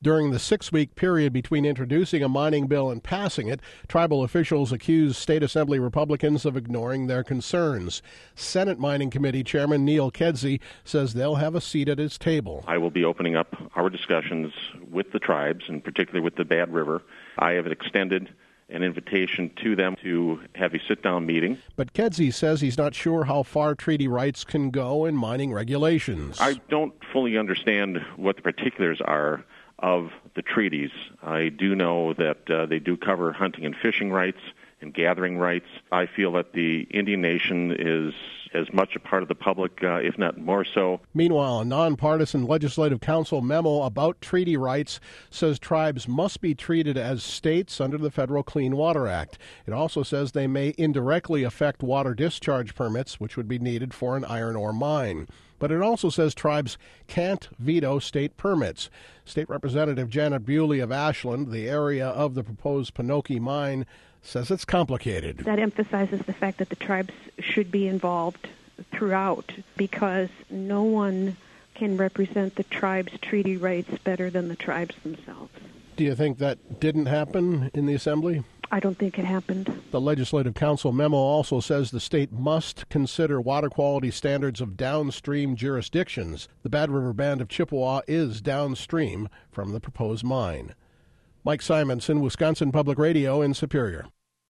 During the 6-week period between introducing a mining bill and passing it, tribal officials accused State Assembly Republicans of ignoring their concerns. Senate Mining Committee Chairman Neil Kedzie says they'll have a seat at his table. I will be opening up our discussions with the tribes, and particularly with the Bad River. I have extended an invitation to them to have a sit-down meeting. But Kedzie says he's not sure how far treaty rights can go in mining regulations. I don't fully understand what the particulars are of the treaties. I do know that they do cover hunting and fishing rights and gathering rights. I feel that the Indian Nation is as much a part of the public, if not more so. Meanwhile, a nonpartisan Legislative Council memo about treaty rights says tribes must be treated as states under the Federal Clean Water Act. It also says they may indirectly affect water discharge permits, which would be needed for an iron ore mine. But it also says tribes can't veto state permits. State Representative Janet Bewley of Ashland, the area of the proposed Panoke mine, says it's complicated. That emphasizes the fact that the tribes should be involved throughout, because no one can represent the tribes' treaty rights better than the tribes themselves. Do you think that didn't happen in the Assembly? I don't think it happened. The Legislative Council memo also says the state must consider water quality standards of downstream jurisdictions. The Bad River Band of Chippewa is downstream from the proposed mine. Mike Simonson, Wisconsin Public Radio in Superior.